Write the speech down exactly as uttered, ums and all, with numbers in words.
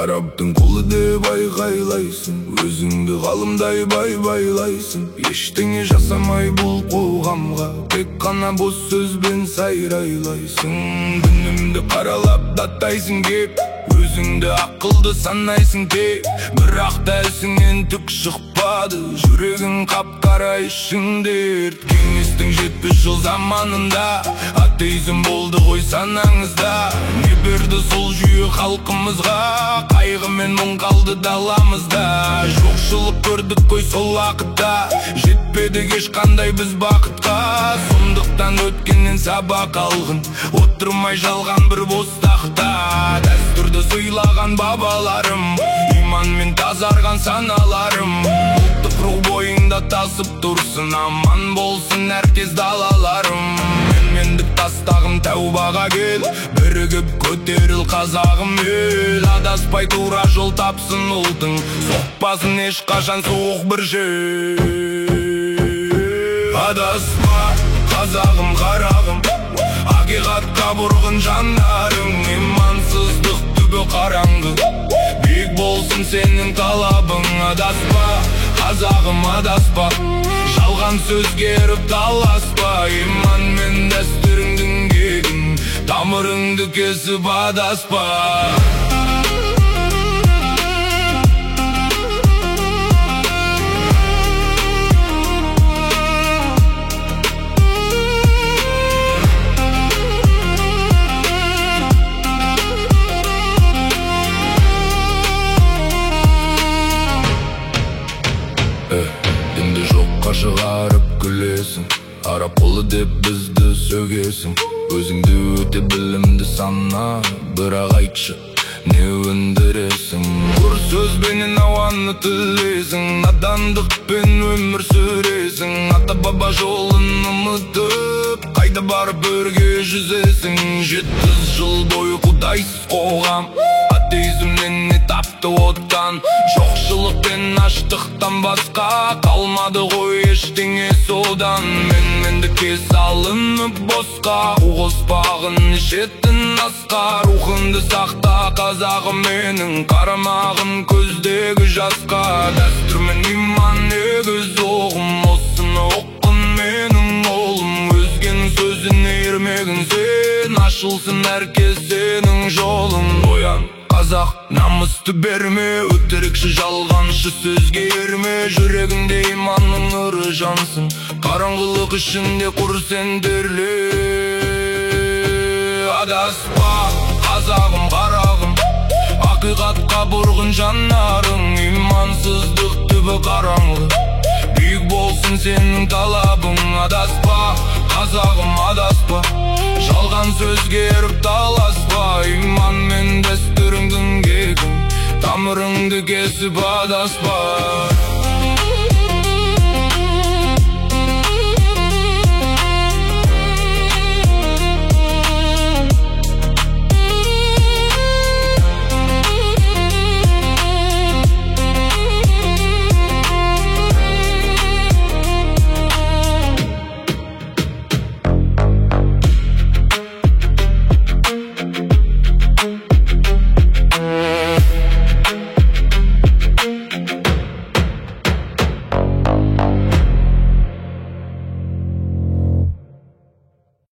Арабтың қолы деп айғайлайсың, өзіңді ғалымдай бай-байлайсың. Ештеңе жасамай бұл қоғамға тек қана бос сөзбен сайрайлайсың. Күнімді қаралап даттайсың деп, өзіңді ақылды санайсың тек. Бірақ та ісіңнен түк шықпады, жүрегің қап-қара ішіңде өрт. Кеңестің жетпіс жыл заманында атеизм болды ғой санаңызда. Не берді сол жүйе халқымызға, қайғы мен мұң қалды даламызда. Жоқшылық көрдік қой сол уақытта, жетпедік ешқандай біз бақытқа. Сондықтан өткеннен сабақ алғын, отырмай жалған бір бос тақта. Дәстүрді сыйлаған бабаларым, иманмен тазарған саналарым. Ұлттық рух бойыңда тасып тұрсын, аман болсын әркез далаларым. Менмендік тастағым тәубаға кел, бірігіп көтеріл қазағым ел. Адаспай тура жол тапсын ұлтың, соқпасын ешқашан суық бір жел. Адаспа қазағым қарағым, ақиқатқа бұрғын жанарың. Имансыздық түбі қараңғы, биік болсын сенің талабың. Адаспа қазағым адаспа, жалған сөзге еріп таласпа. Иман мен дәстүріңдің кегін, тамырыңды кесіп адаспа. Енді жоққа шығарып күлесің, араб қолы деп бізді сөгесің. Өзіңді өте білімді сана, бірақ айтшы, не өндіресің? Құр сөзбенен ауаны тілесің, надандықпен өмір сүресің. Ата баба жолын ұмытып, қайда барып өрге жүзесің? Жетпіс жыл бойы құдайсыз қоғам, атеизмнен не тапты оттан? Жоқшылық пен аштықтан басқа қалмады ғой ештеңе содан. Менмендікке салынып босқа, қу қоспағын ішетін асқа. Рухыңды сақта қазағым менің, қарамағын көздегі жасқа. Дәстүр мен иман егіз оғым, осыны оқын менің олым. Өзгенің сөзіне ермегін сен, ашылсын әркез сенің жолың. Оян қазақ, намысты берме, өтірікші жалғаншы сөзге ерме. Жүрегіңде иманның нұры жансың, қараңғылық ішінде құр сендерле. Адаспа қазағым қарағым, ақиқатқа бұрғын жанарың. Имансыздық түбі қараңғы, биік болсын сенің талабың. Адаспа қазағым адаспа, жалған сөзге еріп таласпа. Иман мен дәстүріңдің кегін, тамырыңды кесіп адаспа.